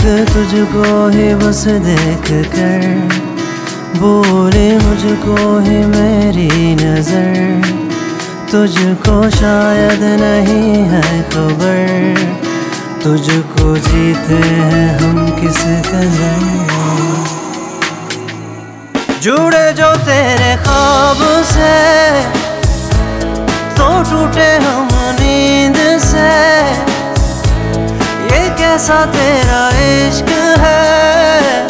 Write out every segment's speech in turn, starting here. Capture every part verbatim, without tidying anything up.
तुझको ही बस देख कर बोले मुझको ही मेरी नजर, तुझको शायद नहीं है खबर, तुझको जीते हैं हम किस कदर। जुड़े जो तेरे ख्वाब से तो टूटे हम नींद से, ये कैसा तेरा इश्क है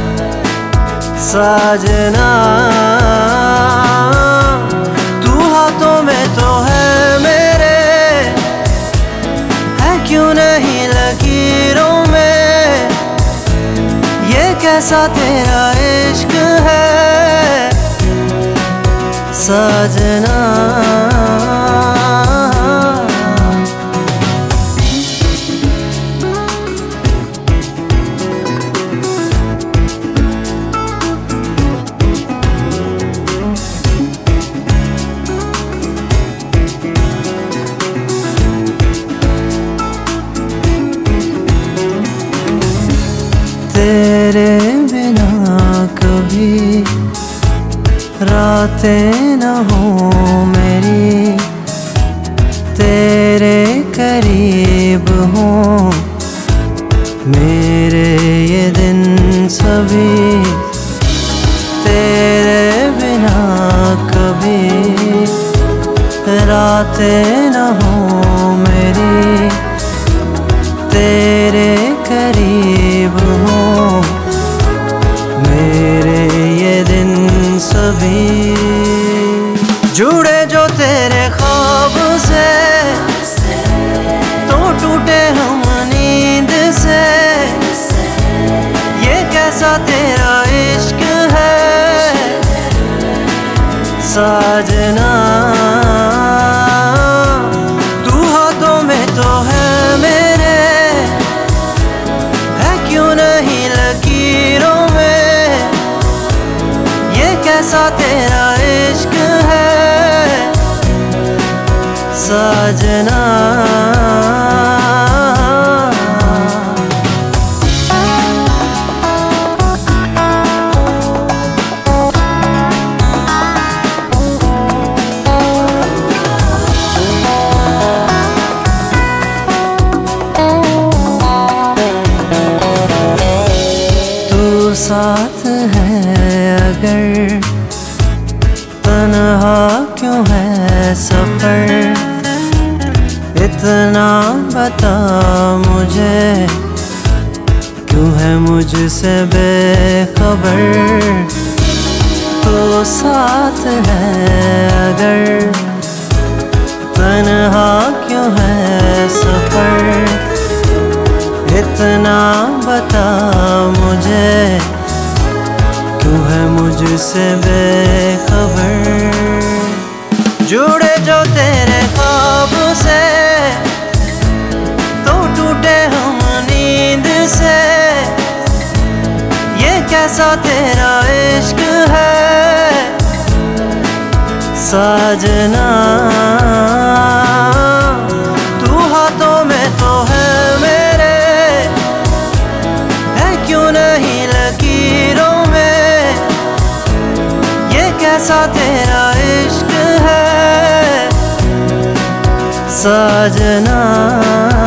साजना। तू हाथों में तो है मेरे, है क्यों नहीं लकीरों में, ये कैसा तेरा इश्क है साजना। तेरे बिना कभी रातें न हो मेरी, तेरे करीब हो मेरे ये दिन सभी, तेरे बिना कभी रातें न हो मेरी, तेरे करीब हो मेरे ये दिन सभी। जुड़े जो तेरे ख्वाब से तो टूटे हम नींद से, ये कैसा तेरा इश्क है साजना। तू हाथों में तो है मेरे, है क्यों नहीं लकीरों में, ये कैसा तेरा इश्क है साजना। साथ है अगर तन्हा क्यों है सफर, इतना बता मुझे क्यों है मुझसे बेखबर। तो साथ है अगर तन्हा क्यों है सफर, इतना बता मुझे क्यों है मुझसे बेखबर। जुड़े जो तेरे ख्वाब से तो टूटे हम नींद से, ये कैसा तेरा इश्क है साजना। तू हाथों में तो है मेरे, है क्यों नहीं लकीरों में, ये कैसा तेरा इश्क है साजना।